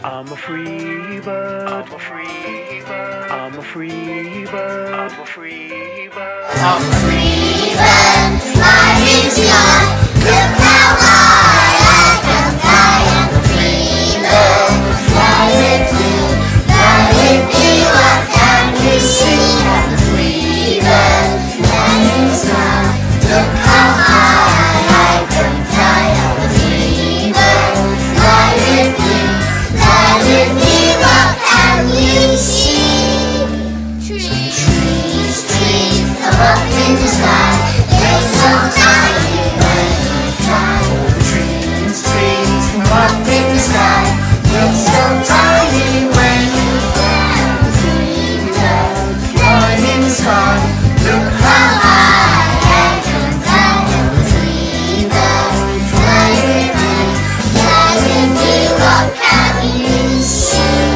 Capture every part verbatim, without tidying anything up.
I'm a free bird. I'm a free bird. I'm a free bird. I'm a free bird. I'm a free bird, flying to God. Look how high I can fly. I'm a free bird, flying to flying you. What can you see? I'm a free bird, flying to God. Look how high I can fly. I'm a free bird, flying you, flying you. What can you see? Trees, trees, trees, come up in the sky. They're so tiny when you fly. Trees, trees, come up in the sky. They're so tiny when you fly. Free bird, flying in the sky. Look how high I can fly. Free bird, flying you, flying you. What can you see?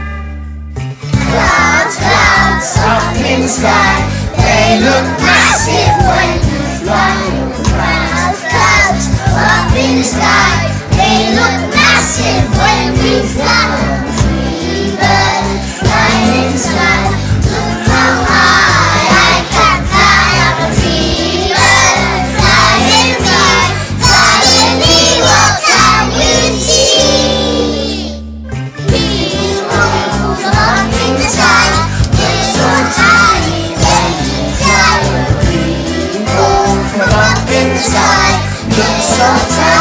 Clouds, clouds up in the sky. They look massive when you fly. Clouds, clouds up in the sky. They look massive when we fly. Free bird, flying in the sky. Look how high I can fly. I'm a free bird, flying high, flying me. What can you see? People up in the sky. They're so tiny when you fly. People from up in the sky. They're so tiny.